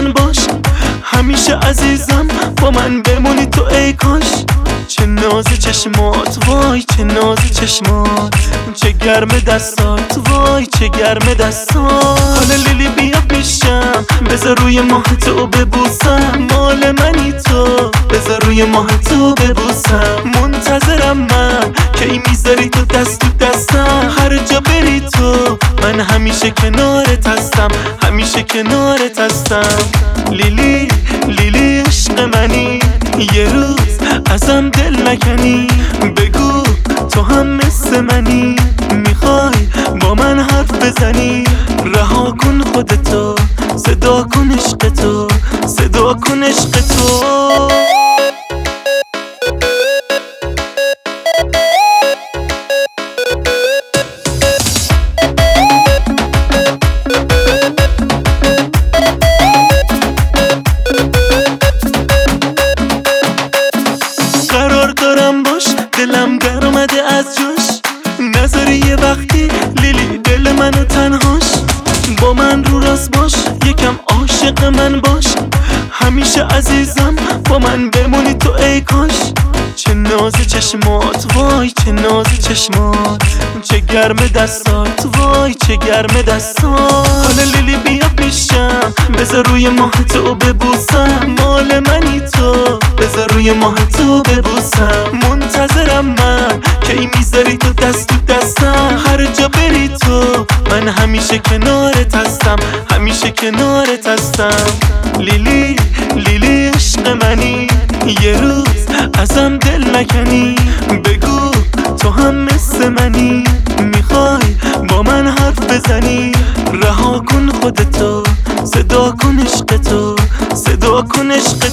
من باش، همیشه عزیزم با من بمونی تو ای کاش. چه ناز چشمات وای چه ناز چشمات، چه گرم دستات وای چه گرم دستات. حالا لیلی بیا پیشم بذار روی ماه تو ببوسم، مال منی تو بذار روی ماه تو ببوسم. منتظرم من که ای میذاری تو دست تو دستم، هر جا بری تو من همیشه کنارت هستم، همیشه کنارت هستم. لیلی لیلی عشق منی، یه روز ازم دل نکنی، بگو تو هم مثل منی، میخوای با من حرف بزنی. رها کن خودتو، صدا کن عشق تو، صدا کن عشق تو. قرار دارم باش دلم در اومده از جاش، نذاری یه وقتی لیلی دل منو تنهاش. با من رو راست باش یکم عاشق من باش، همیشه عزیزم با من بمونی تو ای کاش. چه ناز چشمات وای چه ناز چشمات، چه گرم دستات وای چه گرم دستات. حالا لیلی بیا پیشم بذار روی ماه تو ببوسم، مال منی تو بذار روی ماه تو ببوسم. منتظرم من که ای میذاری تو دست تو دستم، هر جا بری تو من همیشه کنارت هستم، همیشه کنارت هستم. لیلی لیلی عشق منی، یه روز ازم دل نکنی، بگو تو هم مثل منی، میخوای با من حرف بزنی. رها کن خودتو، صدا کن عشق تو، صدا کن عشق